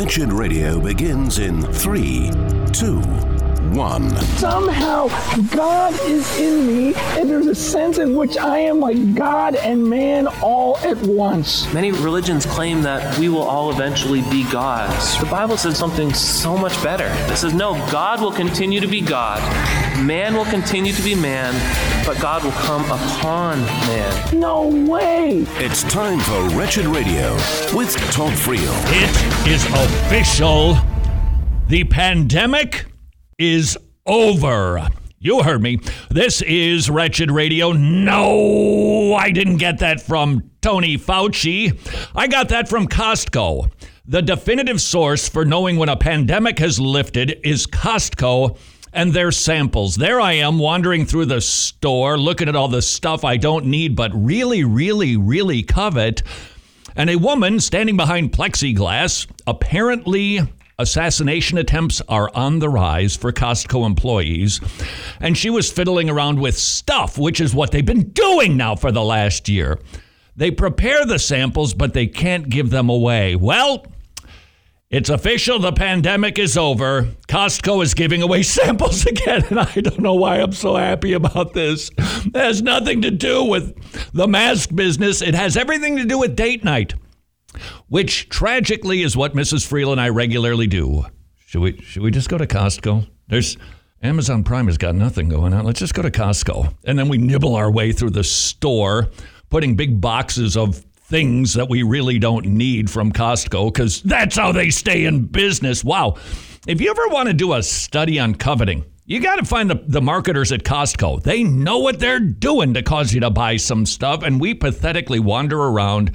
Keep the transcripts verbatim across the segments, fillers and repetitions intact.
Wretched Radio begins in three, two, one. Somehow God is in me, and there's a sense in which I am like God and man all at once. Many religions claim that we will all eventually be gods. The Bible says something so much better. It says, no, God will continue to be God. Man will continue to be man, but God will come upon man. No way! It's time for Wretched Radio with Todd Friel. It is official. The pandemic is over. You heard me. This is Wretched Radio. No, I didn't get that from Tony Fauci. I got that from Costco. The definitive source for knowing when a pandemic has lifted is Costco and their samples. There I am wandering through the store, looking at all the stuff I don't need but really, really, really covet. And a woman standing behind plexiglass, apparently assassination attempts are on the rise for Costco employees. And she was fiddling around with stuff, which is what they've been doing now for the last year. They prepare the samples, but they can't give them away. Well, it's official. The pandemic is over. Costco is giving away samples again, and I don't know why I'm so happy about this. It has nothing to do with the mask business. It has everything to do with date night, which tragically is what Missus Friel and I regularly do. Should we should we just go to Costco? There's Amazon Prime has got nothing going on. Let's just go to Costco. And then we nibble our way through the store, putting big boxes of things that we really don't need from Costco, because that's how they stay in business. Wow. If you ever want to do a study on coveting, you got to find the, the marketers at Costco. They know what they're doing to cause you to buy some stuff, and we pathetically wander around.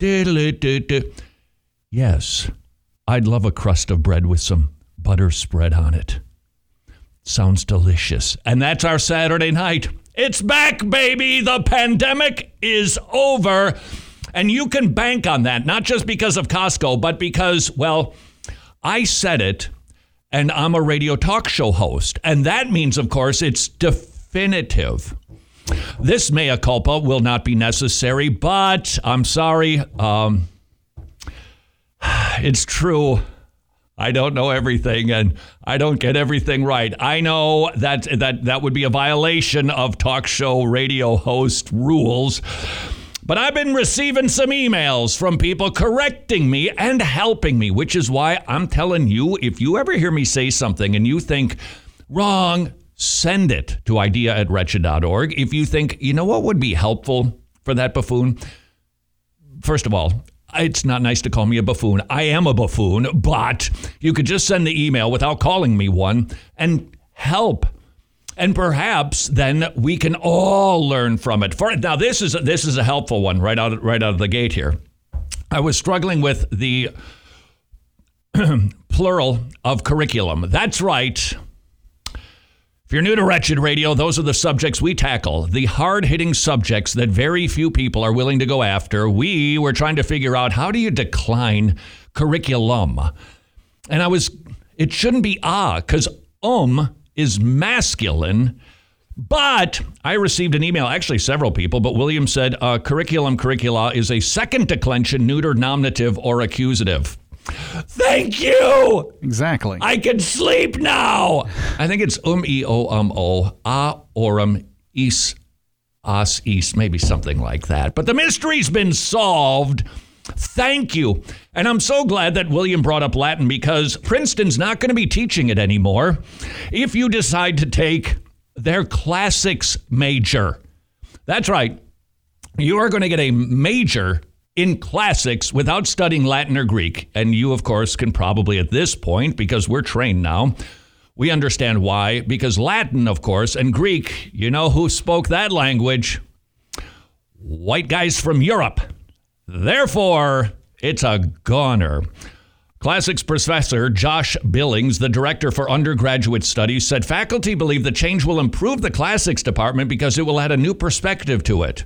Yes, I'd love a crust of bread with some butter spread on it. Sounds delicious. And that's our Saturday night. It's back, baby. The pandemic is over. And you can bank on that, not just because of Costco, but because, well, I said it, and I'm a radio talk show host. And that means, of course, it's definitive. This mea culpa will not be necessary, but I'm sorry. Um, it's true. I don't know everything, and I don't get everything right. I know that that that would be a violation of talk show radio host rules. But I've been receiving some emails from people correcting me and helping me, which is why I'm telling you, if you ever hear me say something and you think, wrong, send it to idea at wretched dot org. If you think, you know what would be helpful for that buffoon? First of all, it's not nice to call me a buffoon. I am a buffoon, but you could just send the email without calling me one and help. And perhaps then we can all learn from it. For now, this is a, this is a helpful one right out right out of the gate here. I was struggling with the plural of curriculum. That's right. If you're new to Wretched Radio, those are the subjects we tackle, the hard-hitting subjects that very few people are willing to go after. We were trying to figure out, how do you decline curriculum? And I was, it shouldn't be ah, because um is masculine, but I received an email, actually several people, but William said uh, curriculum, curricula is a second declension, neuter, nominative, or accusative. Thank you. Exactly. I can sleep now. I think it's um, e, o, um, o, a, orum, is, as, is, maybe something like that. But the mystery's been solved. Thank you. And I'm so glad that William brought up Latin, because Princeton's not going to be teaching it anymore if you decide to take their classics major. That's right. You are going to get a major in classics without studying Latin or Greek. And you, of course, can probably at this point, because we're trained now, we understand why. Because Latin, of course, and Greek, you know who spoke that language? White guys from Europe. Therefore, it's a goner. Classics professor Josh Billings, the director for undergraduate studies, said faculty believe the change will improve the classics department because it will add a new perspective to it.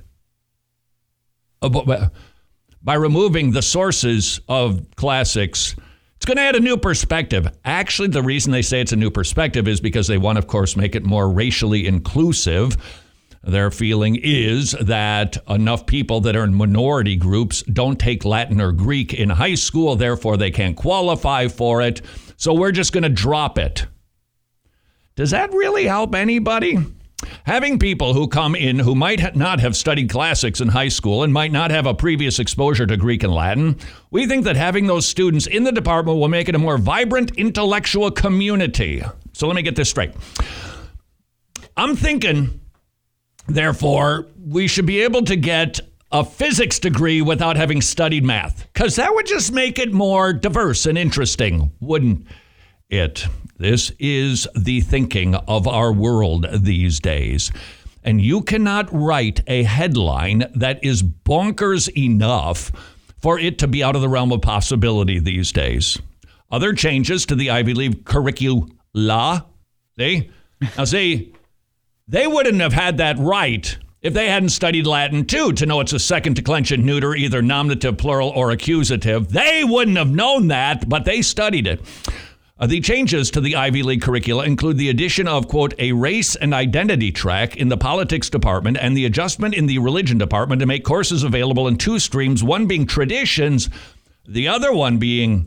By removing the sources of classics, it's going to add a new perspective. Actually, the reason they say it's a new perspective is because they want, of course, make it more racially inclusive. Their feeling is that enough people that are in minority groups don't take Latin or Greek in high school, therefore they can't qualify for it. So we're just going to drop it. Does that really help anybody? Having people who come in who might not have studied classics in high school and might not have a previous exposure to Greek and Latin, we think that having those students in the department will make it a more vibrant intellectual community. So let me get this straight. I'm thinking, therefore, we should be able to get a physics degree without having studied math, because that would just make it more diverse and interesting, wouldn't it? This is the thinking of our world these days. And you cannot write a headline that is bonkers enough for it to be out of the realm of possibility these days. Other changes to the Ivy League curricula, see? Now see, they wouldn't have had that right if they hadn't studied Latin too, to know it's a second declension neuter, either nominative, plural, or accusative. They wouldn't have known that, but they studied it. Uh, the changes to the Ivy League curricula include the addition of, quote, a race and identity track in the politics department and the adjustment in the religion department to make courses available in two streams, one being traditions, the other one being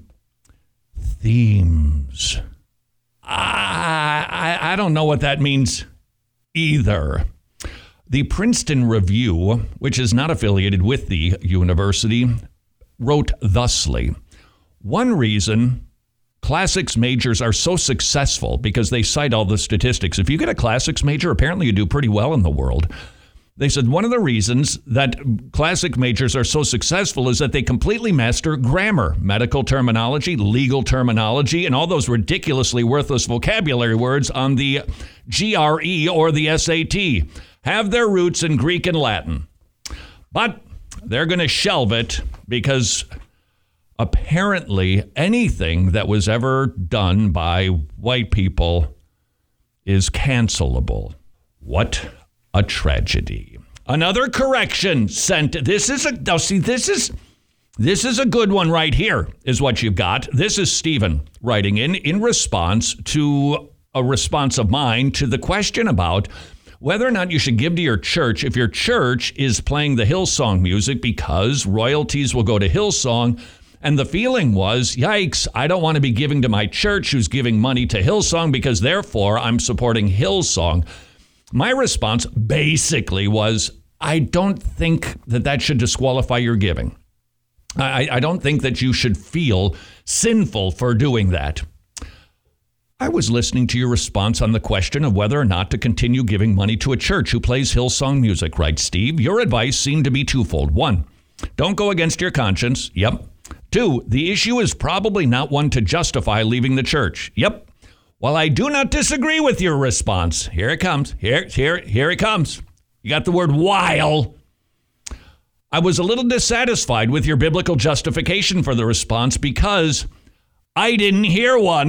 themes. I, I, I don't know what that means either. The Princeton Review, which is not affiliated with the university, wrote thusly: one reason classics majors are so successful, because they cite all the statistics. If you get a classics major, apparently you do pretty well in the world. They said one of the reasons that classic majors are so successful is that they completely master grammar, medical terminology, legal terminology, and all those ridiculously worthless vocabulary words on the G R E or the S A T. Have their roots in Greek and Latin. But they're going to shelve it because apparently anything that was ever done by white people is cancelable. What a tragedy. Another correction sent. This is a, now see, this is, this is a good one right here is what you've got. This is Stephen writing in, in response to a response of mine to the question about whether or not you should give to your church if your church is playing the Hillsong music, because royalties will go to Hillsong. And the feeling was, yikes, I don't want to be giving to my church who's giving money to Hillsong, because therefore I'm supporting Hillsong. My response basically was, I don't think that that should disqualify your giving. I, I don't think that you should feel sinful for doing that. I was listening to your response on the question of whether or not to continue giving money to a church who plays Hillsong music, right, Steve? Your advice seemed to be twofold. One, don't go against your conscience. Yep. Two, the issue is probably not one to justify leaving the church. Yep. While I do not disagree with your response, here it comes. Here, here, here it comes. You got the word while. I was a little dissatisfied with your biblical justification for the response because I didn't hear one.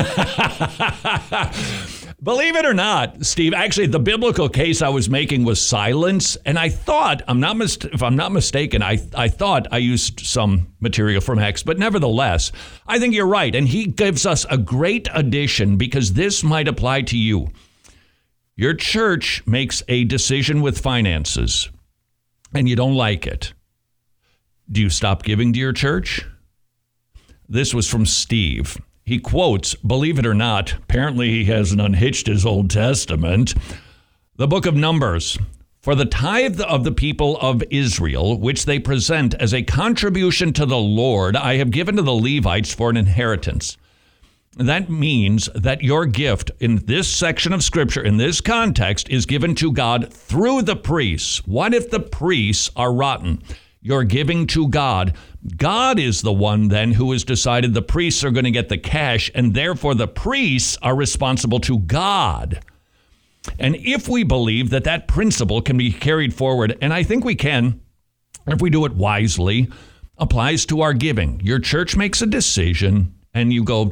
Believe it or not, Steve, actually, the biblical case I was making was silence. And I thought, I'm not mis- if I'm not mistaken, I, I thought I used some material from X. But nevertheless, I think you're right. And he gives us a great addition because this might apply to you. Your church makes a decision with finances and you don't like it. Do you stop giving to your church? This was from Steve. He quotes, believe it or not, apparently he hasn't unhitched his Old Testament, the book of Numbers. For the tithe of the people of Israel, which they present as a contribution to the Lord, I have given to the Levites for an inheritance. That means that your gift in this section of Scripture, in this context, is given to God through the priests. What if the priests are rotten? You're giving to God. God is the one then who has decided the priests are going to get the cash, and therefore the priests are responsible to God. And if we believe that that principle can be carried forward, and I think we can, if we do it wisely, applies to our giving. Your church makes a decision, and you go,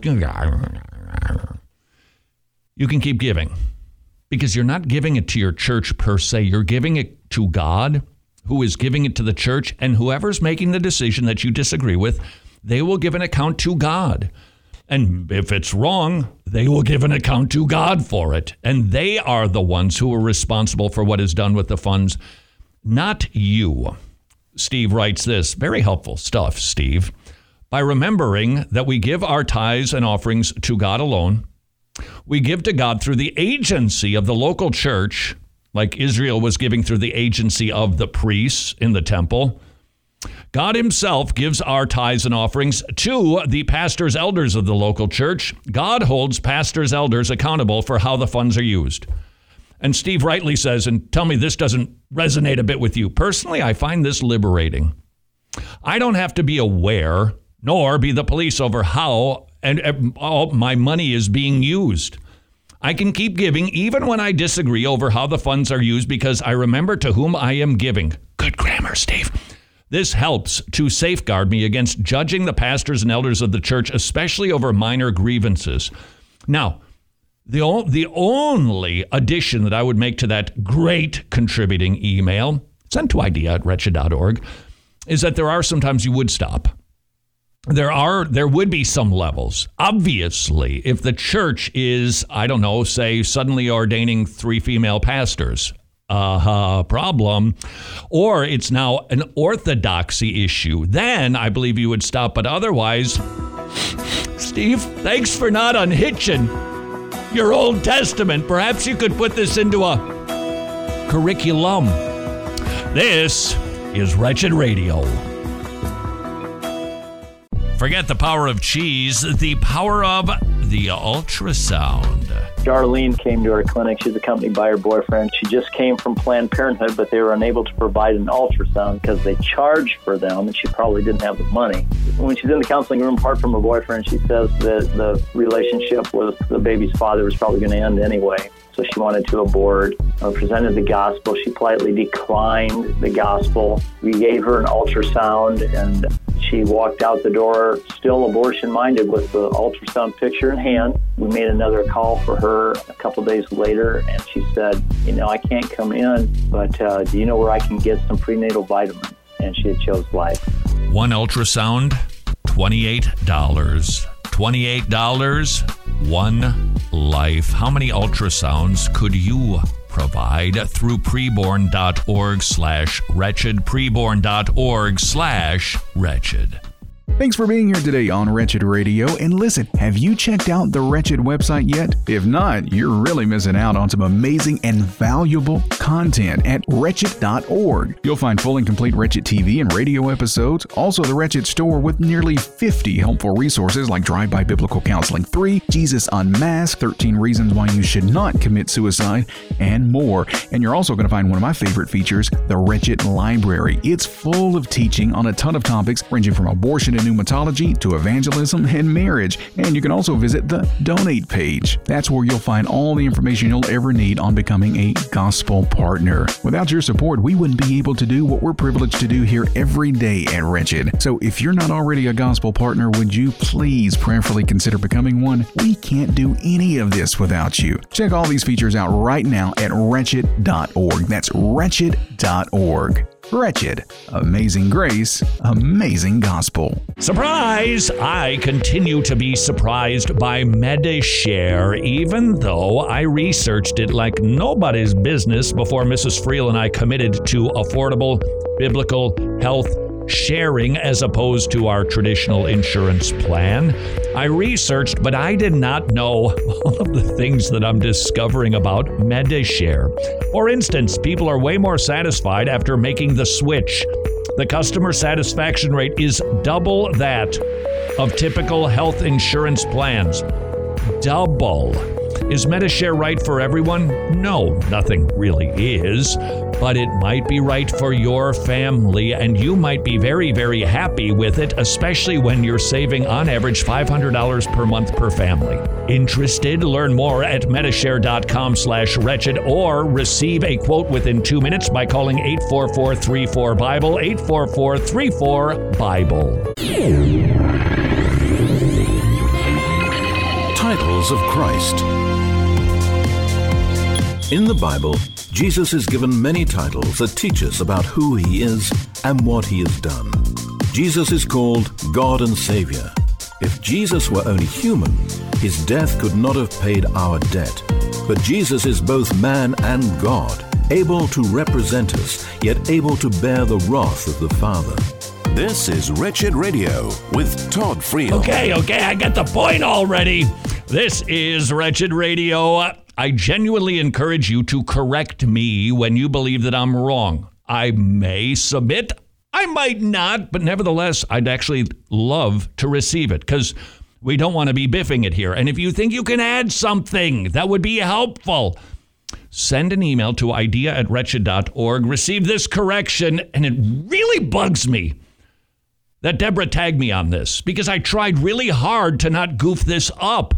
you can keep giving. Because you're not giving it to your church per se. You're giving it to God, who is giving it to the church, and whoever's making the decision that you disagree with, they will give an account to God. And if it's wrong, they will give an account to God for it. And they are the ones who are responsible for what is done with the funds, not you. Steve writes this, very helpful stuff, Steve. By remembering that we give our tithes and offerings to God alone, we give to God through the agency of the local church, like Israel was giving through the agency of the priests in the temple. God himself gives our tithes and offerings to the pastors, elders of the local church. God holds pastors, elders accountable for how the funds are used. And Steve rightly says, and tell me this doesn't resonate a bit with you. Personally, I find this liberating. I don't have to be aware, nor be the police over how and all my money is being used. I can keep giving even when I disagree over how the funds are used because I remember to whom I am giving. Good grammar, Steve. This helps to safeguard me against judging the pastors and elders of the church, especially over minor grievances. Now, the, o- the only addition that I would make to that great contributing email, sent to idea at wretched dot org, is that there are sometimes you would stop. There are, there would be some levels. Obviously, if the church is, I don't know, say suddenly ordaining three female pastors, uh, problem, or it's now an orthodoxy issue, then I believe you would stop. But otherwise, Steve, thanks for not unhitching your Old Testament. Perhaps you could put this into a curriculum. This is Wretched Radio. Forget the power of cheese, the power of the ultrasound. Darlene came to our clinic. She's accompanied by her boyfriend. She just came from Planned Parenthood, but they were unable to provide an ultrasound because they charged for them, and she probably didn't have the money. When she's in the counseling room, apart from her boyfriend, she says that the relationship with the baby's father was probably going to end anyway. So she wanted to abort. I presented the gospel. She politely declined the gospel. We gave her an ultrasound, and she walked out the door still abortion-minded with the ultrasound picture in hand. We made another call for her a couple days later, and she said, you know, I can't come in, but uh, do you know where I can get some prenatal vitamins? And she had chose life. One ultrasound, twenty-eight dollars. twenty-eight dollars, one life. How many ultrasounds could you provide through preborn.org slash wretched, preborn.org slash wretched? Thanks for being here today on Wretched Radio. And listen, have you checked out the Wretched website yet? If not, you're really missing out on some amazing and valuable content at wretched dot org. You'll find full and complete Wretched T V and radio episodes, also the Wretched store with nearly fifty helpful resources like Drive-By Biblical Counseling three, Jesus Unmasked, thirteen Reasons Why You Should Not Commit Suicide, and more. And you're also going to find one of my favorite features, the Wretched Library. It's full of teaching on a ton of topics ranging from abortion and pneumatology to evangelism and marriage. And you can also visit the donate page. That's where you'll find all the information you'll ever need on becoming a gospel partner. Without your support, we wouldn't be able to do what we're privileged to do here every day at Wretched. So if you're not already a gospel partner, would you please prayerfully consider becoming one? We can't do any of this without you. Check all these features out right now at wretched dot org. That's wretched dot org. Wretched. Amazing grace. Amazing gospel. Surprise! I continue to be surprised by Medi-Share, even though I researched it like nobody's business before Missus Friel and I committed to affordable biblical health sharing as opposed to our traditional insurance plan. I researched, but I did not know all of the things that I'm discovering about Medi-Share. For instance, people are way more satisfied after making the switch. The customer satisfaction rate is double that of typical health insurance plans. Double. Is Medi-Share right for everyone? No, nothing really is, but it might be right for your family, and you might be very, very happy with it, especially when you're saving on average five hundred dollars per month per family. Interested? Learn more at medishare.com slash wretched or receive a quote within two minutes by calling eight four four, three four, Bible, eight four four, three four, Bible. Titles of Christ. In the Bible, Jesus is given many titles that teach us about who he is and what he has done. Jesus is called God and Savior, If Jesus were only human, his death could not have paid our debt. But Jesus is both man and God, able to represent us, yet able to bear the wrath of the Father. This is Wretched Radio with Todd Friel. Okay, okay, I got the point already. This is Wretched Radio. I genuinely encourage you to correct me when you believe that I'm wrong. I may submit, I might not, but nevertheless, I'd actually love to receive it because we don't want to be biffing it here. And if you think you can add something that would be helpful, send an email to idea at wretched dot org. Receive this correction, and it really bugs me that Deborah tagged me on this because I tried really hard to not goof this up.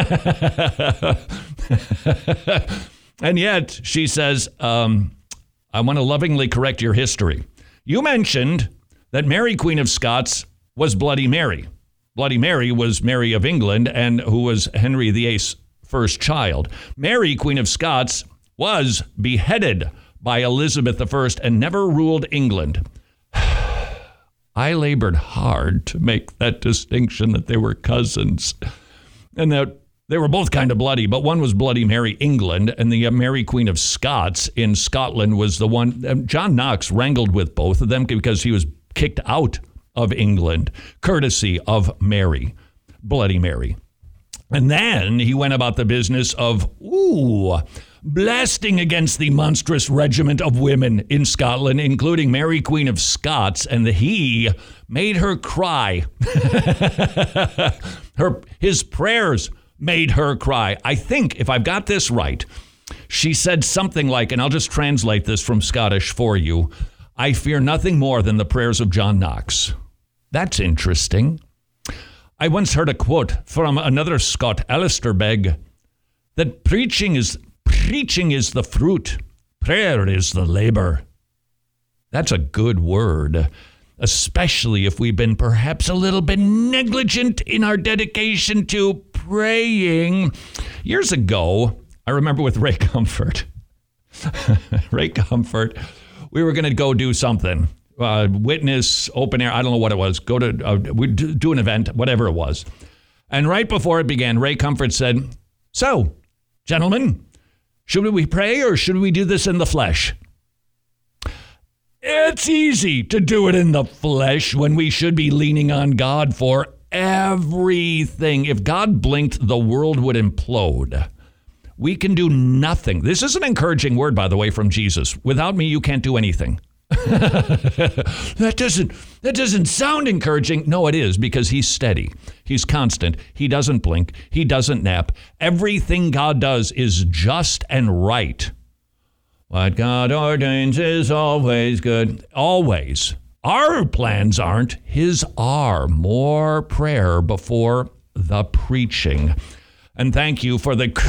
And yet she says, um, I want to lovingly correct your history. You mentioned that Mary, Queen of Scots, was Bloody Mary. Bloody Mary was Mary of England, and who was Henry the Eighth's first child. Mary, Queen of Scots, was beheaded by Elizabeth the First and never ruled England. I labored hard to make that distinction that they were cousins and that they were both kind of bloody, but one was Bloody Mary England and the Mary Queen of Scots in Scotland was the one. John Knox wrangled with both of them because he was kicked out of England, courtesy of Mary, Bloody Mary. And then he went about the business of, ooh, blasting against the monstrous regiment of women in Scotland, including Mary, Queen of Scots, and he made her cry. her His prayers made her cry. I think, if I've got this right, she said something like, and I'll just translate this from Scottish for you, I fear nothing more than the prayers of John Knox. That's interesting. I once heard a quote from another Scot, Alistair Begg, that preaching is preaching is the fruit, prayer is the labor. That's a good word, especially if we've been perhaps a little bit negligent in our dedication to praying. Years ago, I remember with Ray Comfort, Ray Comfort, we were going to go do something. Uh, witness, open air, I don't know what it was. Go to, uh, we do an event, whatever it was. And right before it began, Ray Comfort said, so, gentlemen, should we pray or should we do this in the flesh? It's easy to do it in the flesh when we should be leaning on God for everything. If God blinked, the world would implode. We can do nothing. This is an encouraging word, by the way, from Jesus. Without me, you can't do anything. that doesn't that doesn't sound encouraging. No, it is, because he's steady. He's constant. He doesn't blink. He doesn't nap. Everything God does is just and right. What God ordains is always good. Always. Our plans aren't. His are. More prayer before the preaching. And thank you for the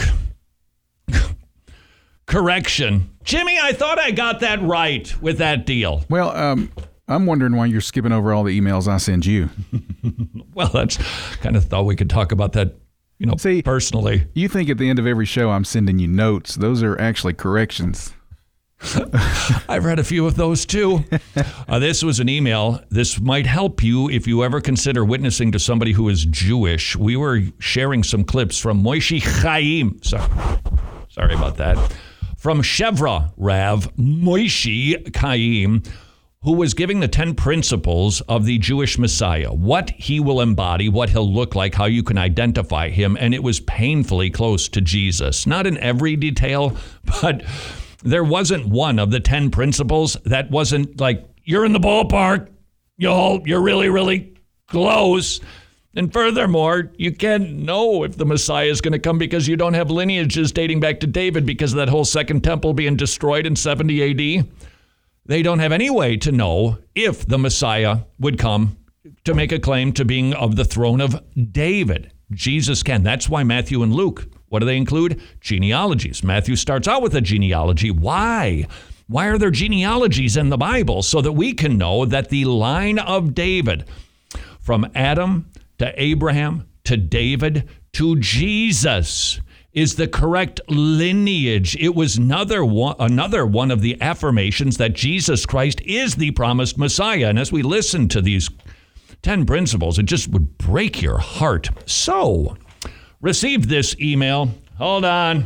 correction. Jimmy, I thought I got that right with that deal. Well, um, I'm wondering why you're skipping over all the emails I send you. Well, that's kind of thought we could talk about that, you know, See, personally. You think at the end of every show I'm sending you notes. Those are actually corrections. I've read a few of those too. Uh, this was an email. This might help you if you ever consider witnessing to somebody who is Jewish. We were sharing some clips from Moishi Chaim. Sorry, sorry about that. From Chevra Rav Moishi Chaim, who was giving the ten principles of the Jewish Messiah, what he will embody, what he'll look like, how you can identify him, and it was painfully close to Jesus. Not in every detail, but there wasn't one of the ten principles that wasn't like, you're in the ballpark, y'all, you're really, really close. And furthermore, you can't know if the Messiah is going to come because you don't have lineages dating back to David because of that whole second temple being destroyed in seventy A D. They don't have any way to know if the Messiah would come to make a claim to being of the throne of David. Jesus can. That's why Matthew and Luke, what do they include? Genealogies. Matthew starts out with a genealogy. Why? Why are there genealogies in the Bible? So that we can know that the line of David, from Adam to Abraham to David to Jesus, is the correct lineage. It was another one, another one of the affirmations that Jesus Christ is the promised Messiah. And as we listen to these ten principles. It just would break your heart. So, received this email. Hold on.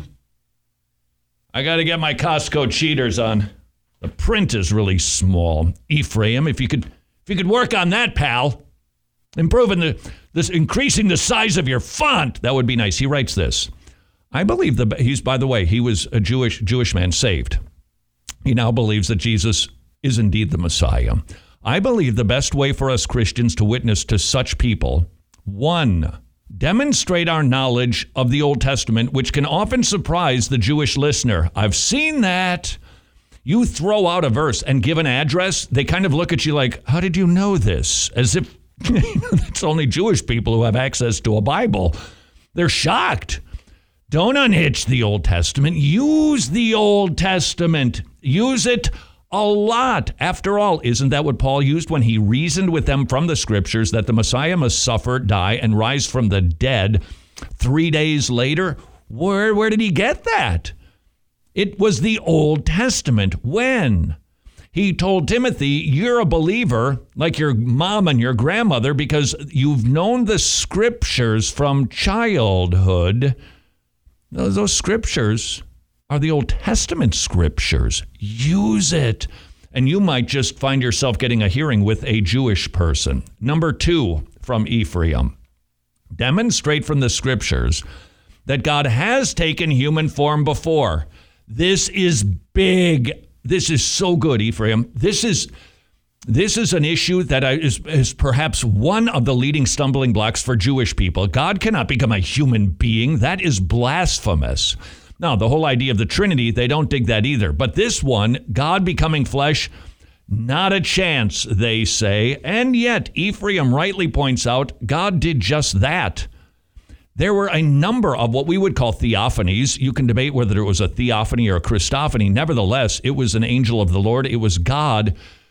I got to get my Costco cheaters on. The print is really small. Ephraim, if you could if you could work on that, pal. Improving the this increasing the size of your font, that would be nice. He writes this. I believe the he's by the way, he was a Jewish Jewish man saved. He now believes that Jesus is indeed the Messiah. I believe the best way for us Christians to witness to such people, one, demonstrate our knowledge of the Old Testament, which can often surprise the Jewish listener. I've seen that. You throw out a verse and give an address, they kind of look at you like, how did you know this? As if it's only Jewish people who have access to a Bible. They're shocked. Don't unhitch the Old Testament. Use the Old Testament. Use it a lot. After all, isn't that what Paul used when he reasoned with them from the scriptures that the Messiah must suffer, die, and rise from the dead three days later? Where, where did he get that? It was the Old Testament. When? He told Timothy, you're a believer like your mom and your grandmother because you've known the scriptures from childhood. Those, those scriptures are the Old Testament scriptures. Use it. And you might just find yourself getting a hearing with a Jewish person. Number two from Ephraim. Demonstrate from the scriptures that God has taken human form before. This is big. This is so good, Ephraim. This is this is an issue that is, is perhaps one of the leading stumbling blocks for Jewish people. God cannot become a human being. That is blasphemous. Now, the whole idea of the Trinity, they don't dig that either. But this one, God becoming flesh, not a chance, they say. And yet, Ephraim rightly points out, God did just that. There were a number of what we would call theophanies. You can debate whether it was a theophany or a Christophany. Nevertheless, it was an angel of the Lord. It was God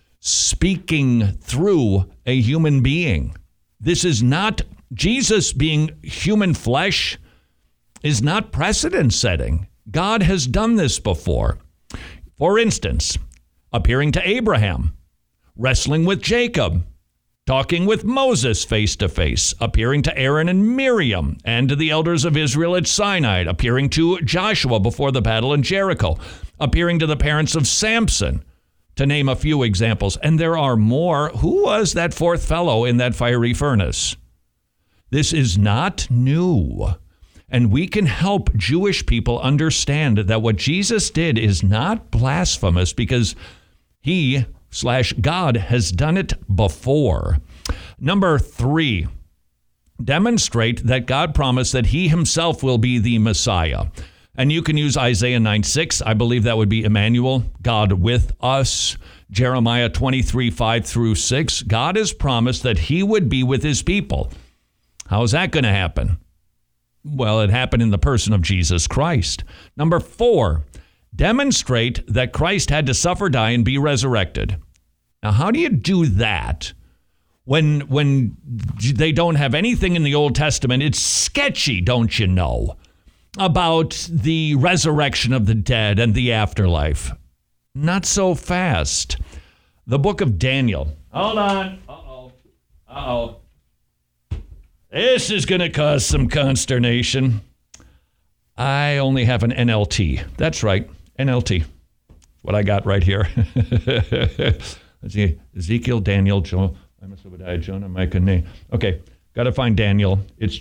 speaking through a human being. This is not, Jesus being human flesh is not precedent setting. God has done this before. For instance, appearing to Abraham, wrestling with Jacob, talking with Moses face to face, appearing to Aaron and Miriam, and to the elders of Israel at Sinai, appearing to Joshua before the battle in Jericho, appearing to the parents of Samson, to name a few examples. And there are more. Who was that fourth fellow in that fiery furnace? This is not new. And we can help Jewish people understand that what Jesus did is not blasphemous because he slash God has done it before. Number three, demonstrate that God promised that he himself will be the Messiah. And you can use Isaiah nine six. I believe that would be Emmanuel, God with us. Jeremiah twenty-three five through six. God has promised that he would be with his people. How is that going to happen? Well, it happened in the person of Jesus Christ. Number four, demonstrate that Christ had to suffer, die, and be resurrected. Now, how do you do that when when they don't have anything in the Old Testament? It's sketchy, don't you know, about the resurrection of the dead and the afterlife. Not so fast. The book of Daniel. Hold on. Uh-oh. Uh-oh. This is going to cause some consternation. I only have an N L T. That's right, N L T. What I got right here. Let's see, Ezekiel, Daniel, Joe, Obadiah, Jonah, Micah, Nahum. Okay, got to find Daniel. It's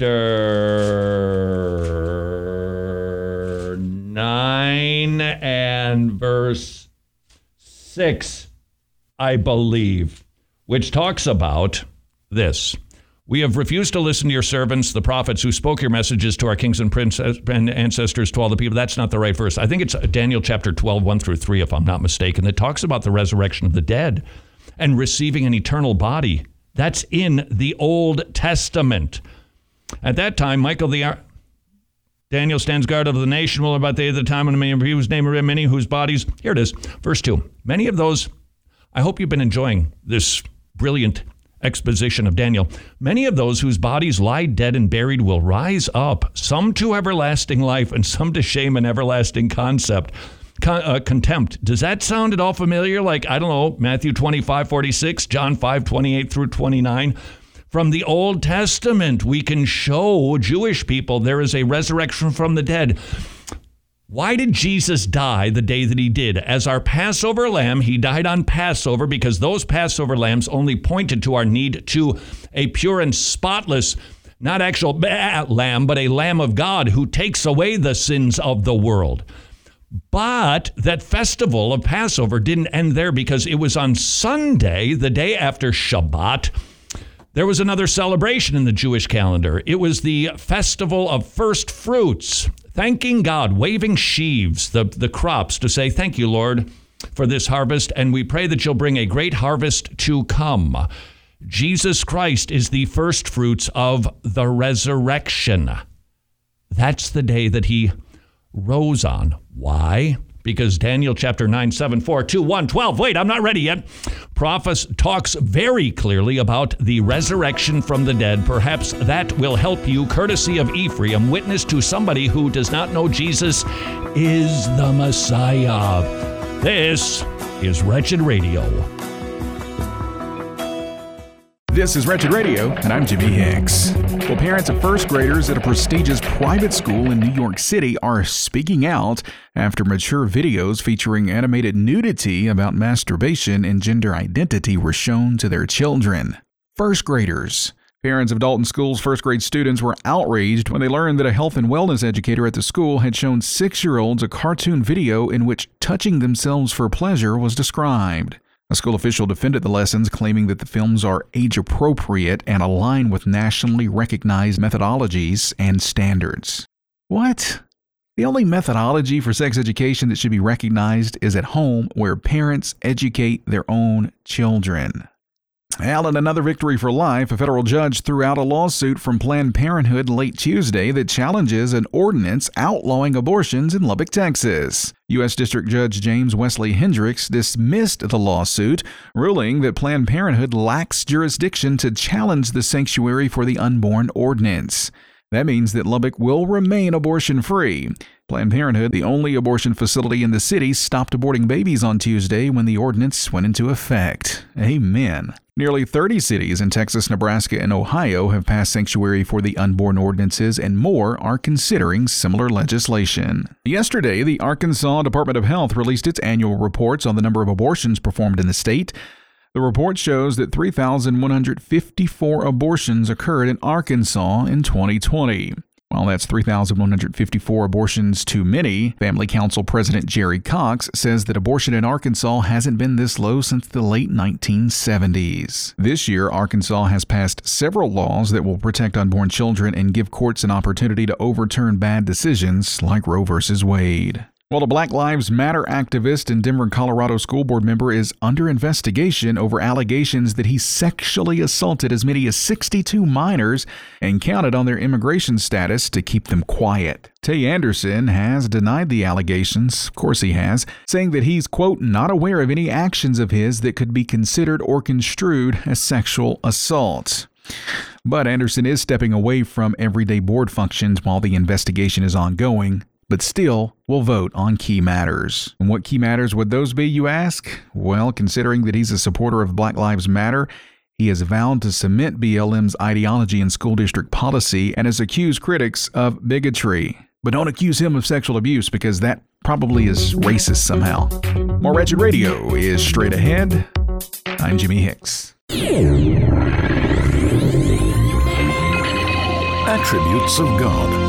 chapter nine and verse six, I believe, which talks about this. We have refused to listen to your servants, the prophets, who spoke your messages to our kings and princes and ancestors, to all the people. That's not the right verse. I think it's Daniel chapter twelve, one through three, if I'm not mistaken, that talks about the resurrection of the dead and receiving an eternal body. That's in the Old Testament. At that time, Michael the Ar- Daniel stands guard of the nation. Well, about the, the time when he was named many whose bodies. Here it is, verse two. Many of those, I hope you've been enjoying this brilliant exposition of Daniel. Many of those whose bodies lie dead and buried will rise up, some to everlasting life and some to shame and everlasting concept. con- uh, contempt. Does that sound at all familiar? Like, I don't know, Matthew twenty-five forty-six, John five twenty-eight through twenty-nine. From the Old Testament, we can show Jewish people there is a resurrection from the dead. Why did Jesus die the day that he did? As our Passover lamb, he died on Passover because those Passover lambs only pointed to our need to a pure and spotless, not actual bah, lamb, but a lamb of God who takes away the sins of the world. But that festival of Passover didn't end there because it was on Sunday, the day after Shabbat. There was another celebration in the Jewish calendar. It was the festival of first fruits, thanking God, waving sheaves, the, the crops, to say, thank you, Lord, for this harvest, and we pray that you'll bring a great harvest to come. Jesus Christ is the first fruits of the resurrection. That's the day that he rose on. Why? Because Daniel chapter nine, seven, four, two, one, twelve. Wait, I'm not ready yet. Prophet talks very clearly about the resurrection from the dead. Perhaps that will help you, courtesy of Ephraim, witness to somebody who does not know Jesus is the Messiah. This is Wretched Radio. This is Wretched Radio, and I'm Jimmy Hicks. Well, parents of first graders at a prestigious private school in New York City are speaking out after mature videos featuring animated nudity about masturbation and gender identity were shown to their children. First graders. Parents of Dalton School's first grade students were outraged when they learned that a health and wellness educator at the school had shown six-year-olds a cartoon video in which touching themselves for pleasure was described. A school official defended the lessons, claiming that the films are age-appropriate and align with nationally recognized methodologies and standards. What? The only methodology for sex education that should be recognized is at home, where parents educate their own children. Well, in another victory for life, a federal judge threw out a lawsuit from Planned Parenthood late Tuesday that challenges an ordinance outlawing abortions in Lubbock, Texas. U S District Judge James Wesley Hendricks dismissed the lawsuit, ruling that Planned Parenthood lacks jurisdiction to challenge the Sanctuary for the Unborn ordinance. That means that Lubbock will remain abortion-free. Planned Parenthood, the only abortion facility in the city, stopped aborting babies on Tuesday when the ordinance went into effect. Amen. Nearly thirty cities in Texas, Nebraska, and Ohio have passed Sanctuary for the Unborn ordinances, and more are considering similar legislation. Yesterday, the Arkansas Department of Health released its annual reports on the number of abortions performed in the state. The report shows that three thousand one hundred fifty-four abortions occurred in Arkansas in twenty twenty. While that's three thousand one hundred fifty-four abortions too many, Family Council President Jerry Cox says that abortion in Arkansas hasn't been this low since the late nineteen seventies. This year, Arkansas has passed several laws that will protect unborn children and give courts an opportunity to overturn bad decisions like Roe versus Wade. Well, a Black Lives Matter activist and Denver, Colorado school board member is under investigation over allegations that he sexually assaulted as many as sixty-two minors and counted on their immigration status to keep them quiet. Tay Anderson has denied the allegations, of course he has, saying that he's, quote, not aware of any actions of his that could be considered or construed as sexual assault. But Anderson is stepping away from everyday board functions while the investigation is ongoing, but still will vote on key matters. And what key matters would those be, you ask? Well, considering that he's a supporter of Black Lives Matter, he has vowed to cement B L M's ideology in school district policy and has accused critics of bigotry. But don't accuse him of sexual abuse, because that probably is racist somehow. More Wretched Radio is straight ahead. I'm Jimmy Hicks. Attributes of God.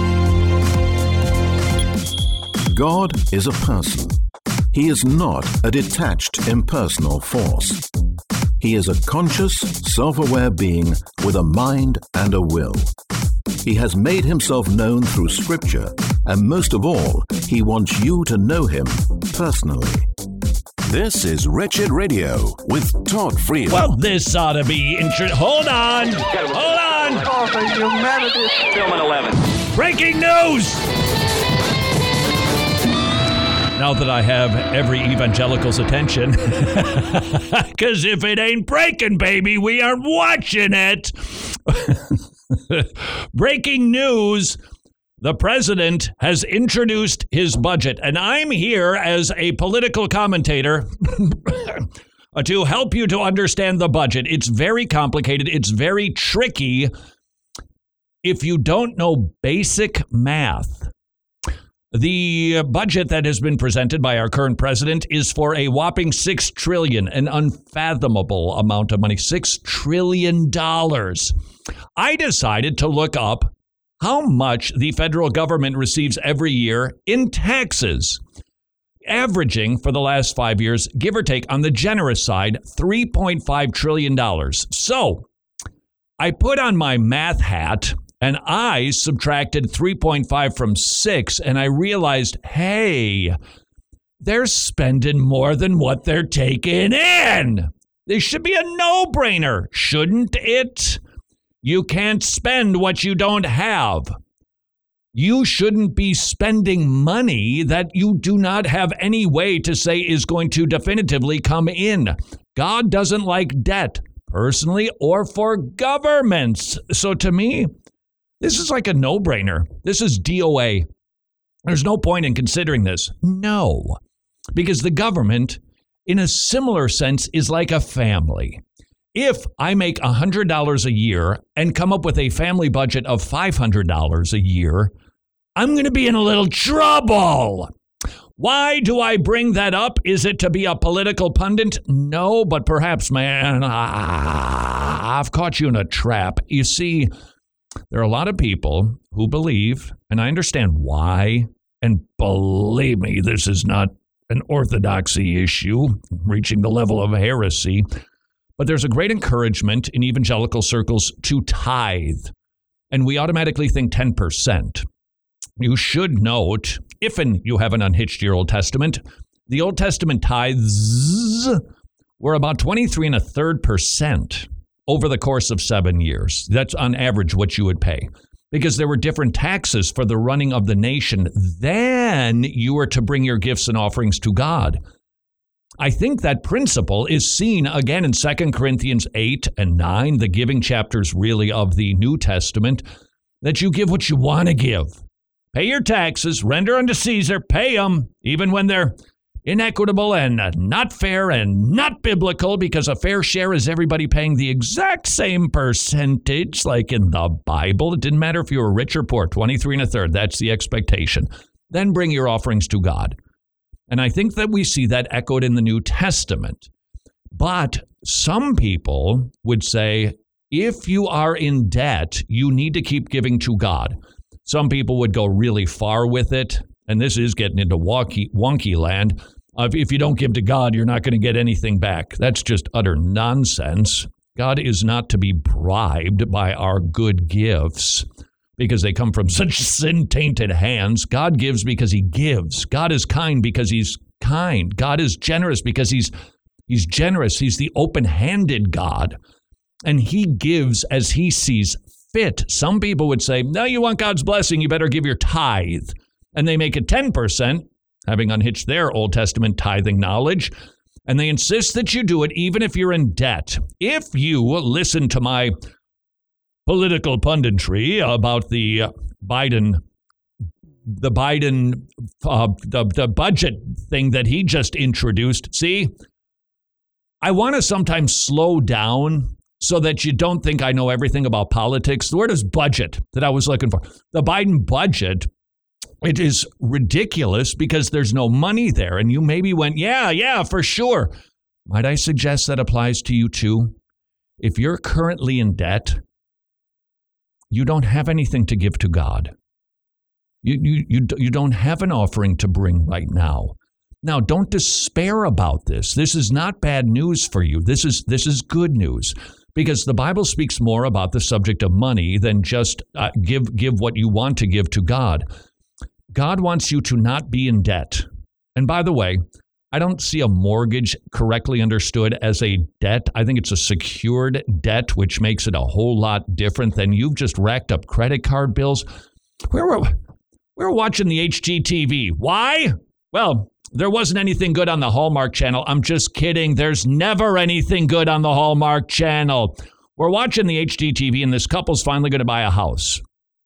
God is a person. He is not a detached, impersonal force. He is a conscious, self-aware being with a mind and a will. He has made himself known through Scripture, and most of all, he wants you to know him personally. This is Wretched Radio with Todd Friel. Well, this ought to be interesting. Hold on. Hold on. Oh, for humanity. Film at eleven. Breaking news. Now that I have every evangelical's attention, because if it ain't breaking, baby, we are watching it. Breaking news. The president has introduced his budget, and I'm here as a political commentator to help you to understand the budget. It's very complicated. It's very tricky if you don't know basic math. The budget that has been presented by our current president is for a whopping six trillion dollars, an unfathomable amount of money, six trillion dollars. I decided to look up how much the federal government receives every year in taxes, averaging for the last five years, give or take on the generous side, three point five trillion dollars. So I put on my math hat and I subtracted three point five from six, and I realized, hey, they're spending more than what they're taking in. This should be a no-brainer, shouldn't it? You can't spend what you don't have. You shouldn't be spending money that you do not have any way to say is going to definitively come in. God doesn't like debt, personally or for governments. So to me, this is like a no-brainer. This is D O A. There's no point in considering this. No, because the government, in a similar sense, is like a family. If I make one hundred dollars a year and come up with a family budget of five hundred dollars a year, I'm going to be in a little trouble. Why do I bring that up? Is it to be a political pundit? No, but perhaps, man, I've caught you in a trap. You see, there are a lot of people who believe, and I understand why, and believe me, this is not an orthodoxy issue reaching the level of heresy, but there's a great encouragement in evangelical circles to tithe, and we automatically think ten percent. You should note, if and you haven't unhitched your Old Testament, the Old Testament tithes were about twenty-three and a third percent over the course of seven years. That's on average what you would pay, because there were different taxes for the running of the nation. Then you were to bring your gifts and offerings to God. I think that principle is seen again in Second Corinthians eight and nine, the giving chapters really of the New Testament, that you give what you want to give. Pay your taxes, render unto Caesar, pay them, even when they're inequitable and not fair and not biblical, because a fair share is everybody paying the exact same percentage like in the Bible. It didn't matter if you were rich or poor, twenty-three and a third. That's the expectation. Then bring your offerings to God. And I think that we see that echoed in the New Testament. But some people would say, if you are in debt, you need to keep giving to God. Some people would go really far with it. And this is getting into wonky, wonky land. Uh, if you don't give to God, you're not going to get anything back. That's just utter nonsense. God is not to be bribed by our good gifts because they come from such sin-tainted hands. God gives because he gives. God is kind because he's kind. God is generous because he's he's generous. He's the open-handed God. And he gives as he sees fit. Some people would say, no, you want God's blessing, you better give your tithe. And they make it ten percent, having unhitched their Old Testament tithing knowledge. And they insist that you do it even if you're in debt. If you listen to my political punditry about the uh, Biden, the Biden, uh, the, the budget thing that he just introduced, see, I want to sometimes slow down so that you don't think I know everything about politics. The word is budget that I was looking for. The Biden budget, it is ridiculous because there's no money there. And you maybe went, yeah, yeah, for sure. Might I suggest that applies to you too? If you're currently in debt, you don't have anything to give to God. You, you, you, you don't have an offering to bring right now. Now, don't despair about this. This is not bad news for you. This is, this is good news. Because the Bible speaks more about the subject of money than just uh, give give what you want to give to God. God wants you to not be in debt. And by the way, I don't see a mortgage correctly understood as a debt. I think it's a secured debt, which makes it a whole lot different than you've just racked up credit card bills. We were, we were watching the H G T V. Why? Well, there wasn't anything good on the Hallmark Channel. I'm just kidding. There's never anything good on the Hallmark Channel. We're watching the H G T V, and this couple's finally going to buy a house.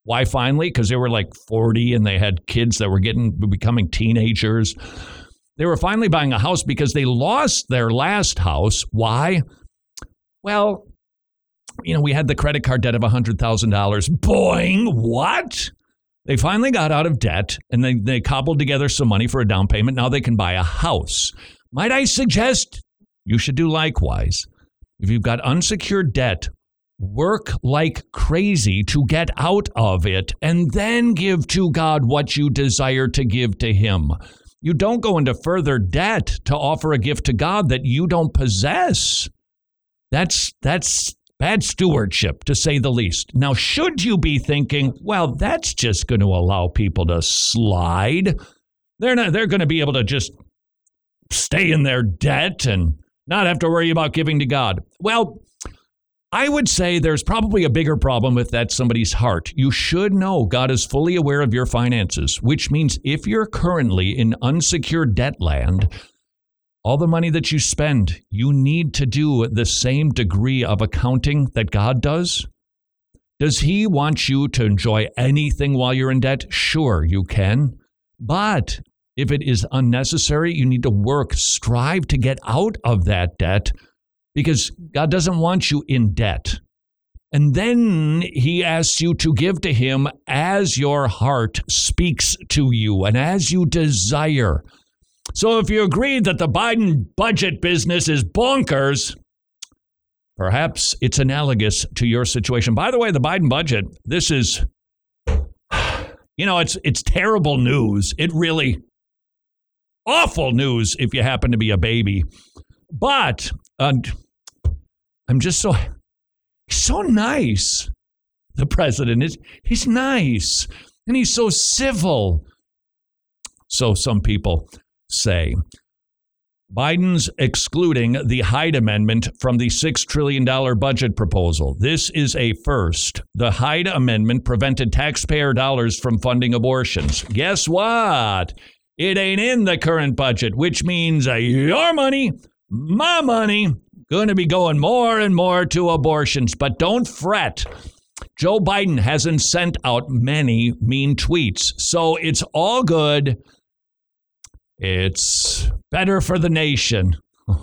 Why finally? Because they were like forty and they had kids that were getting becoming teenagers. They were finally buying a house because they lost their last house. Why? Well, you know, we had the credit card debt of one hundred thousand dollars. Boing! What? They finally got out of debt and they, they cobbled together some money for a down payment. Now they can buy a house. Might I suggest you should do likewise? If you've got unsecured debt, work like crazy to get out of it and then give to God what you desire to give to Him. You don't go into further debt to offer a gift to God that you don't possess. That's that's bad stewardship, to say the least. Now, should you be thinking, well, that's just going to allow people to slide? They're not, they're going to be able to just stay in their debt and not have to worry about giving to God. Well, I would say there's probably a bigger problem with that somebody's heart. You should know God is fully aware of your finances, which means if you're currently in unsecured debt land, all the money that you spend, you need to do the same degree of accounting that God does. Does He want you to enjoy anything while you're in debt? Sure, you can. But if it is unnecessary, you need to work, strive to get out of that debt, because God doesn't want you in debt. And then He asks you to give to Him as your heart speaks to you and as you desire. So if you agree that the Biden budget business is bonkers, perhaps it's analogous to your situation. By the way, the Biden budget, this is, you know, it's it's terrible news. It really, awful news if you happen to be a baby. But uh, I'm just so, so nice. The president is, he's nice and he's so civil. So some people say Biden's excluding the Hyde Amendment from the six trillion dollars budget proposal. This is a first. The Hyde Amendment prevented taxpayer dollars from funding abortions. Guess what? It ain't in the current budget, which means uh, your money, my money, going to be going more and more to abortions. But don't fret. Joe Biden hasn't sent out many mean tweets, so it's all good. It's better for the nation.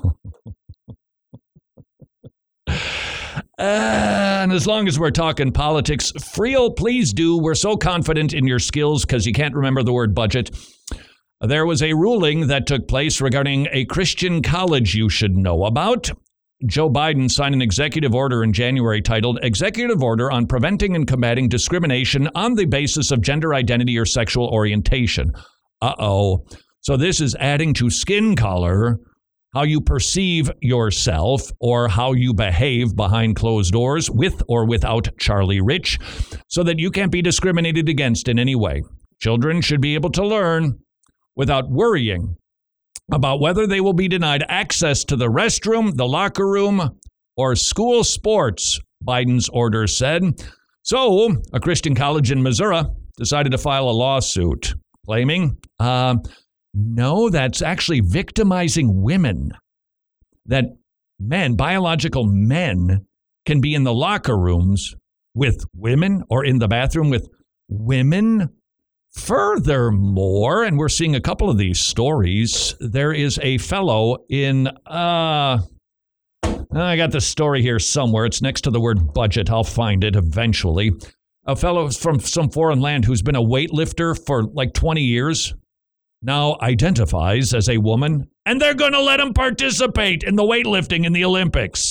And as long as we're talking politics, Friel, please do. We're so confident in your skills because you can't remember the word budget. There was a ruling that took place regarding a Christian college you should know about. Joe Biden signed an executive order in January titled Executive Order on Preventing and Combating Discrimination on the Basis of Gender Identity or Sexual Orientation. Uh-oh. So this is adding to skin color, how you perceive yourself or how you behave behind closed doors with or without Charlie Rich, so that you can't be discriminated against in any way. Children should be able to learn without worrying about whether they will be denied access to the restroom, the locker room, or school sports, Biden's order said. So a Christian college in Missouri decided to file a lawsuit claiming, uh, no, that's actually victimizing women. That men, biological men, can be in the locker rooms with women or in the bathroom with women. Furthermore, and we're seeing a couple of these stories, there is a fellow in, uh, I got the story here somewhere. It's next to the word budget. I'll find it eventually. A fellow from some foreign land who's been a weightlifter for like twenty years. Now identifies as a woman, and they're going to let him participate in the weightlifting in the Olympics.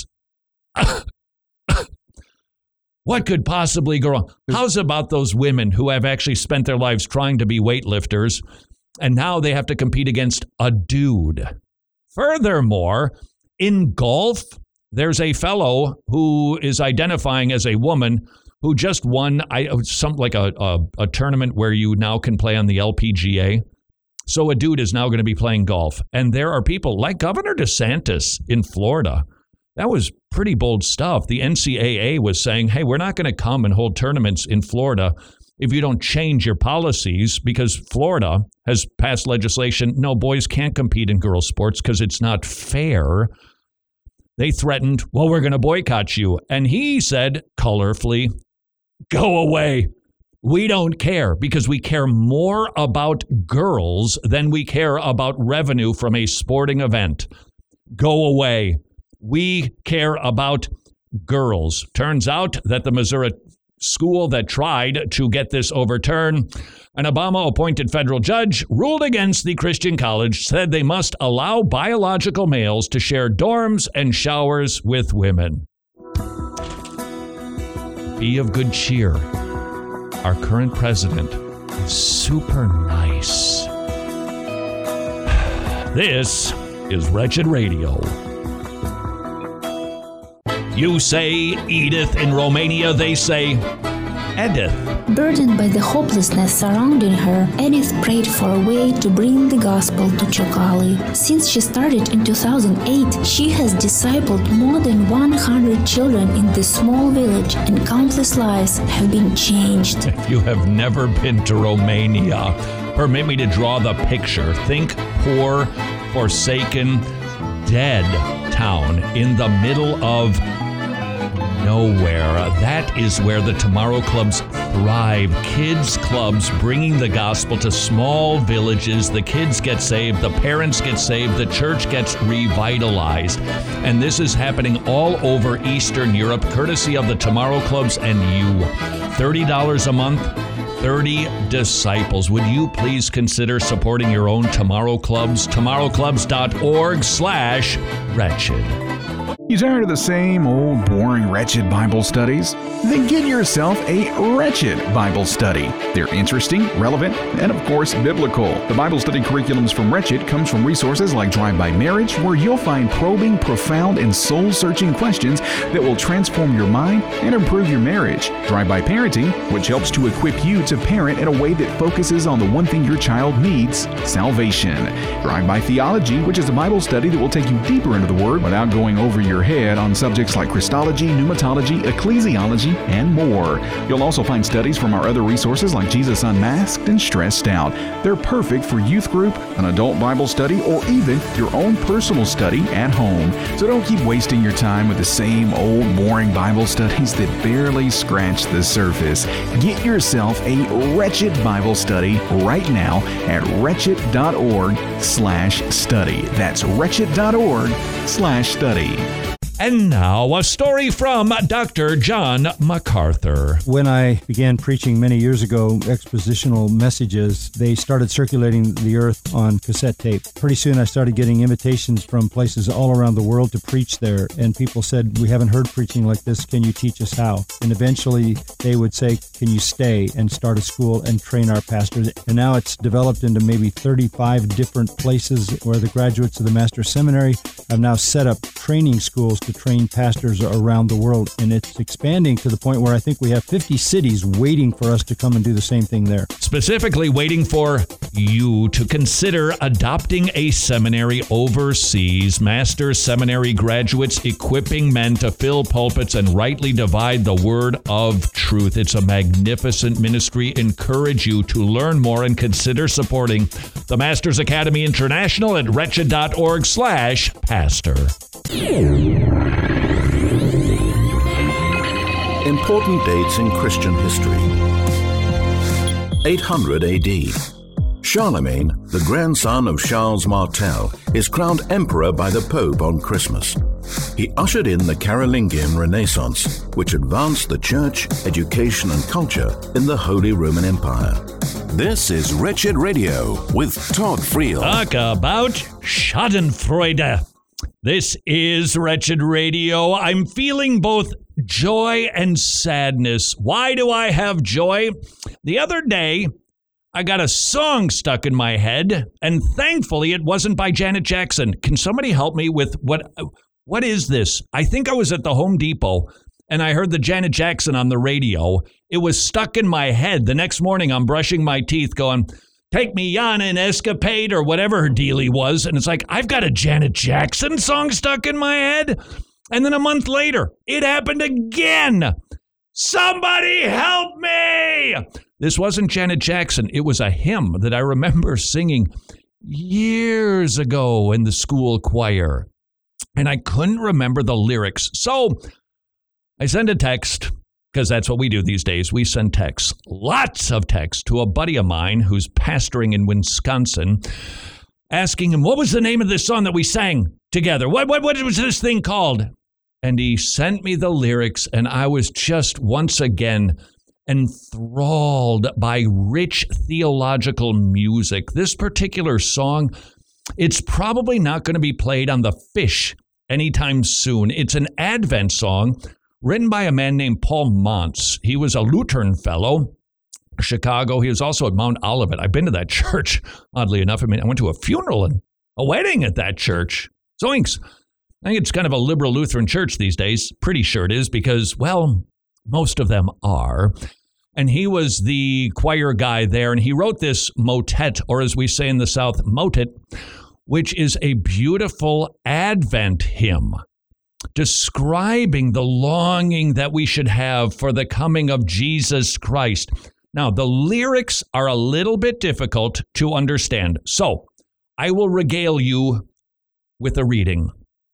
What could possibly go wrong? How's about those women who have actually spent their lives trying to be weightlifters, and now they have to compete against a dude? Furthermore, in golf, there's a fellow who is identifying as a woman who just won I, some like a, a, a tournament where you now can play on the L P G A. So a dude is now going to be playing golf. And there are people like Governor DeSantis in Florida. That was pretty bold stuff. The N C double A was saying, hey, we're not going to come and hold tournaments in Florida if you don't change your policies, because Florida has passed legislation. No, boys can't compete in girls' sports because it's not fair. They threatened, well, we're going to boycott you. And he said colorfully, go away. We don't care because we care more about girls than we care about revenue from a sporting event. Go away. We care about girls. Turns out that the Missouri school that tried to get this overturned, an Obama-appointed federal judge ruled against the Christian college, said they must allow biological males to share dorms and showers with women. Be of good cheer. Our current president is super nice. This is Wretched Radio. You say Edith. In Romania, they say Edith. Burdened by the hopelessness surrounding her, Edith prayed for a way to bring the gospel to Ciocali. Since she started in two thousand eight, she has discipled more than one hundred children in this small village, and countless lives have been changed. If you have never been to Romania, permit me to draw the picture. Think poor, forsaken, dead town in the middle of nowhere. That is where the Tomorrow Clubs thrive. Kids clubs bringing the gospel to small villages. The kids get saved, the parents get saved, the church gets revitalized. And this is happening all over Eastern Europe, courtesy of the Tomorrow Clubs and you. thirty dollars a month, thirty disciples. Would you please consider supporting your own Tomorrow Clubs? tomorrowclubs.org slash wretched. You tired of the same old boring Wretched Bible studies? Then get yourself a Wretched Bible study. They're interesting, relevant, and of course biblical. The Bible study curriculums from Wretched comes from resources like Drive-By Marriage, where you'll find probing, profound, and soul-searching questions that will transform your mind and improve your marriage. Drive-By Parenting, which helps to equip you to parent in a way that focuses on the one thing your child needs, salvation. Drive-By Theology, which is a Bible study that will take you deeper into the Word without going over your head on subjects like Christology, pneumatology, ecclesiology, and more. You'll also find studies from our other resources like Jesus Unmasked and Stressed Out. They're perfect for youth group, an adult Bible study, or even your own personal study at home. So don't keep wasting your time with the same old boring Bible studies that barely scratch the surface. Get yourself a Wretched Bible study right now at wretched.org slash study. That's wretched.org slash study. And now a story from Doctor John MacArthur. When I began preaching many years ago, expositional messages, they started circulating the earth on cassette tape. Pretty soon I started getting invitations from places all around the world to preach there, and people said, we haven't heard preaching like this, can you teach us how? And eventually they would say, can you stay and start a school and train our pastors? And now it's developed into maybe thirty-five different places where the graduates of the Master Seminary have now set up training schools to train pastors around the world, and it's expanding to the point where I think we have fifty cities waiting for us to come and do the same thing there. Specifically waiting for you to consider adopting a seminary overseas. Master Seminary graduates equipping men to fill pulpits and rightly divide the word of truth. It's a magnificent ministry. Encourage you to learn more and consider supporting the Masters Academy International at wretched.org slash pastor. Important dates in Christian history. eight hundred A D. Charlemagne, the grandson of Charles Martel, is crowned emperor by the Pope on Christmas. He ushered in the Carolingian Renaissance, which advanced the church, education, and culture in the Holy Roman Empire. This is Wretched Radio with Todd Friel. Talk about Schadenfreude. This is Wretched Radio. I'm feeling both joy and sadness. Why do I have joy? The other day, I got a song stuck in my head, and thankfully it wasn't by Janet Jackson. Can somebody help me with what? What is this? I think I was at the Home Depot, and I heard the Janet Jackson on the radio. It was stuck in my head. The next morning, I'm brushing my teeth going, take me on an escapade, or whatever her dealie was. And it's like, I've got a Janet Jackson song stuck in my head. And then a month later, it happened again. Somebody help me! This wasn't Janet Jackson. It was a hymn that I remember singing years ago in the school choir. And I couldn't remember the lyrics. So I sent a text, because that's what we do these days. We send texts, lots of texts, to a buddy of mine who's pastoring in Wisconsin, asking him, what was the name of this song that we sang together? What, what, what was this thing called? And he sent me the lyrics, and I was just once again enthralled by rich theological music. This particular song, it's probably not going to be played on the Fish anytime soon. It's an Advent song written by a man named Paul Montz. He was a Lutheran fellow, Chicago. He was also at Mount Olivet. I've been to that church, oddly enough. I mean, I went to a funeral and a wedding at that church. Zoinks. I think it's kind of a liberal Lutheran church these days. Pretty sure it is because, well, most of them are. And he was the choir guy there, and he wrote this motet, or as we say in the South, motet, which is a beautiful Advent hymn describing the longing that we should have for the coming of Jesus Christ. Now, the lyrics are a little bit difficult to understand, so I will regale you with a reading.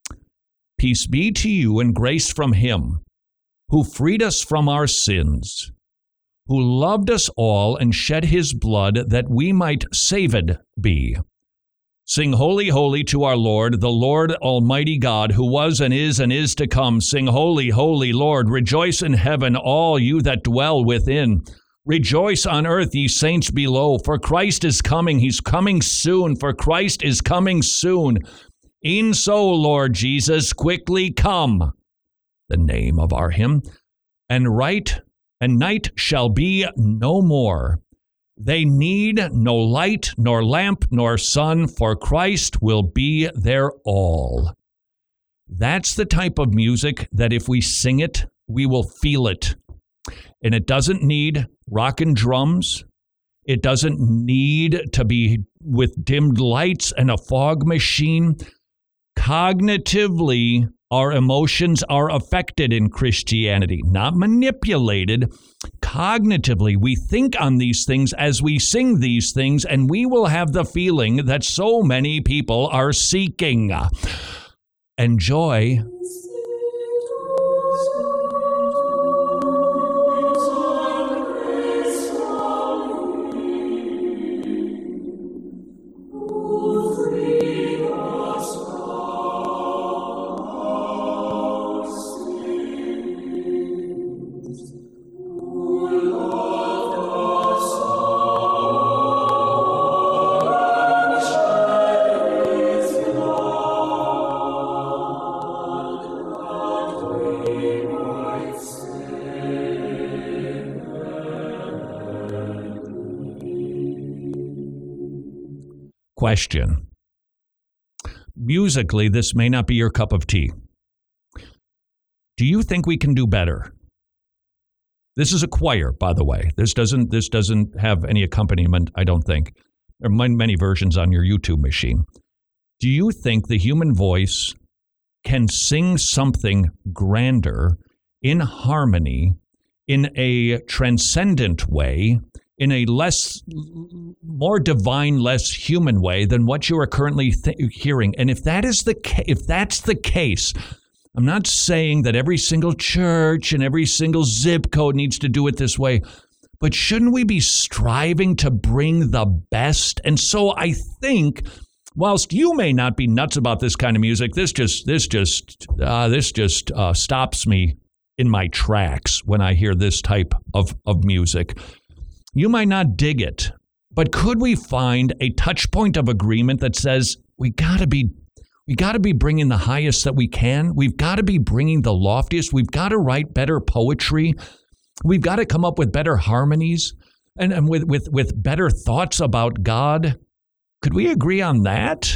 Peace be to you and grace from him who freed us from our sins, who loved us all and shed his blood that we might saved be. Sing holy, holy to our Lord, the Lord Almighty God, who was and is and is to come. Sing holy, holy Lord. Rejoice in heaven, all you that dwell within. Rejoice on earth, ye saints below, for Christ is coming. He's coming soon, for Christ is coming soon. E'en so, Lord Jesus, quickly come. The name of our hymn. And right and night shall be no more. They need no light, nor lamp, nor sun, for Christ will be their all. That's the type of music that if we sing it, we will feel it. And it doesn't need rock and drums. It doesn't need to be with dimmed lights and a fog machine. Cognitively, our emotions are affected in Christianity, not manipulated. Cognitively, we think on these things as we sing these things, and we will have the feeling that so many people are seeking. Enjoy. Question. Musically, this may not be your cup of tea. Do you think we can do better? This is a choir, by the way. This doesn't this doesn't have any accompaniment, I don't think. There are many versions on your YouTube machine. Do you think the human voice can sing something grander, in harmony, in a transcendent way, in a less, more divine, less human way than what you are currently th- hearing? And if that is the ca- if that's the case, I'm not saying that every single church and every single zip code needs to do it this way, but shouldn't we be striving to bring the best? And so I think, whilst you may not be nuts about this kind of music, this just this just uh, this just uh, stops me in my tracks when I hear this type of of music. You might not dig it, but could we find a touch point of agreement that says we gotta be, we gotta be bringing the highest that we can. We've got to be bringing the loftiest. We've got to write better poetry. We've got to come up with better harmonies and, and with, with, with better thoughts about God. Could we agree on that?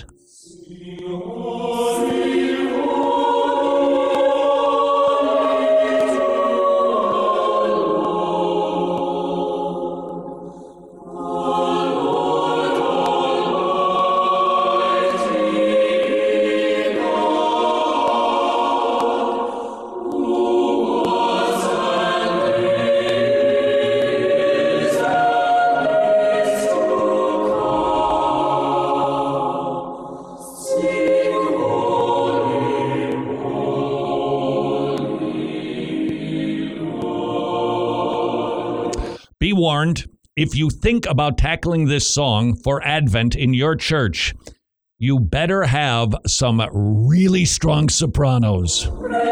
Sing be warned, if you think about tackling this song for Advent in your church, you better have some really strong sopranos.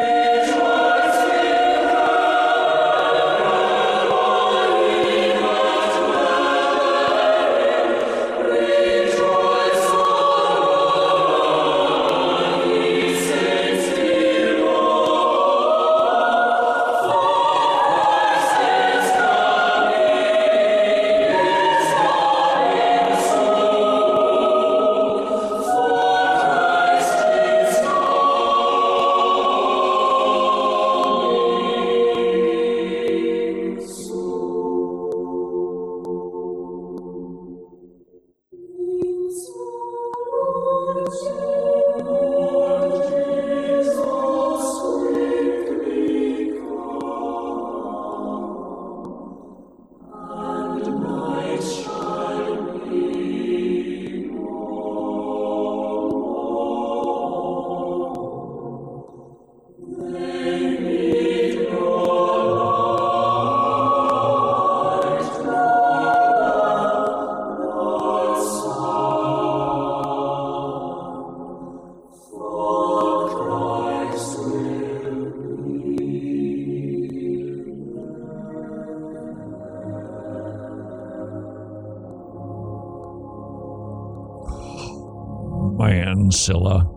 Man, Scylla.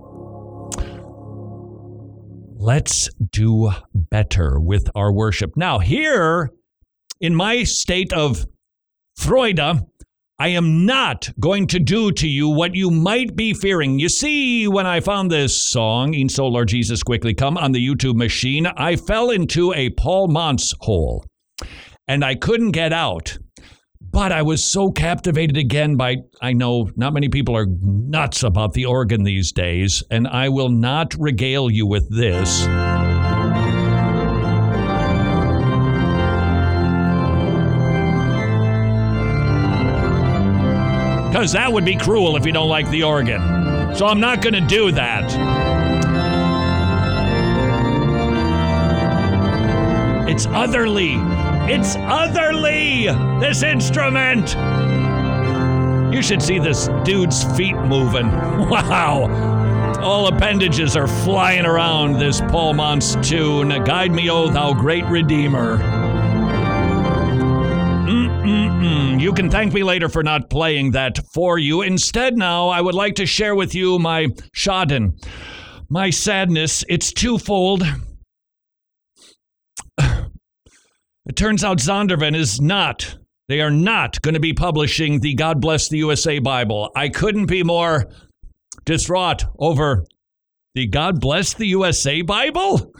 Let's do better with our worship. Now, here in my state of Freude, I am not going to do to you what you might be fearing. You see, when I found this song, E'en So Lord Jesus Quickly Come, on the YouTube machine, I fell into a Paul Montz hole, and I couldn't get out. But I was so captivated again by, I know not many people are nuts about the organ these days, and I will not regale you with this. Because that would be cruel if you don't like the organ. So I'm not going to do that. It's otherly. It's otherly, this instrument. You should see this dude's feet moving. Wow. All appendages are flying around this Paul Montz tune. Guide me, O thou great Redeemer. Mm-mm-mm. You can thank me later for not playing that for you. Instead, now, I would like to share with you my Schaden. My sadness, it's twofold. It turns out Zondervan is not, they are not going to be publishing the God Bless the U S A Bible. I couldn't be more distraught over the God Bless the U S A Bible?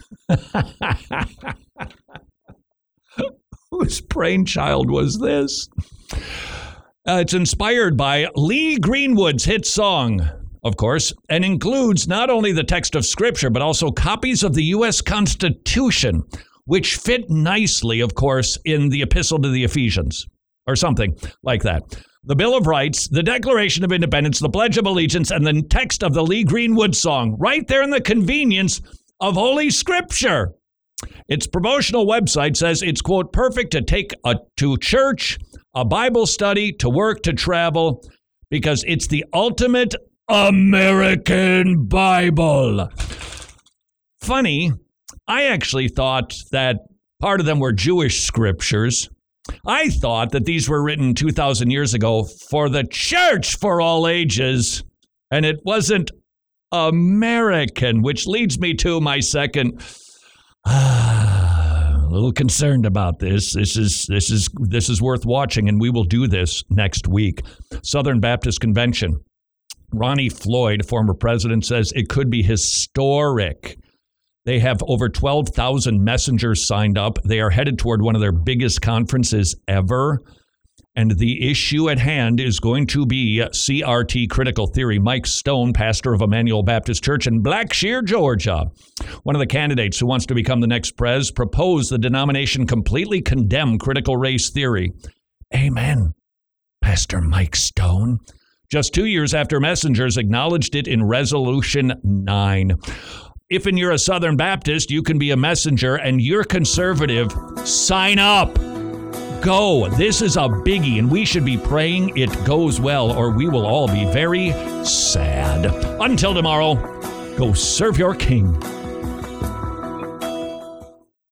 Whose brainchild was this? Uh, it's inspired by Lee Greenwood's hit song, of course, and includes not only the text of Scripture, but also copies of the U S Constitution, which fit nicely, of course, in the Epistle to the Ephesians, or something like that. The Bill of Rights, the Declaration of Independence, the Pledge of Allegiance, and the text of the Lee Greenwood song, right there in the convenience of Holy Scripture. Its promotional website says it's, quote, perfect to take a, to church, a Bible study, to work, to travel, because it's the ultimate American Bible. Funny, I actually thought that part of them were Jewish scriptures. I thought that these were written two thousand years ago for the church for all ages, and it wasn't American, which leads me to my second. Uh, a little concerned about this. This is this is this is worth watching, and we will do this next week. Southern Baptist Convention. Ronnie Floyd, former president, says it could be historic. They have over twelve thousand messengers signed up. They are headed toward one of their biggest conferences ever. And the issue at hand is going to be C R T critical theory. Mike Stone, pastor of Emmanuel Baptist Church in Blackshear, Georgia, one of the candidates who wants to become the next pres, proposed the denomination completely condemn critical race theory. Amen, Pastor Mike Stone. Just two years after messengers acknowledged it in Resolution nine. If and you're a Southern Baptist, you can be a messenger, and you're conservative, sign up. go. This is a biggie, and we should be praying it goes well, or we will all be very sad. Until tomorrow, go serve your King.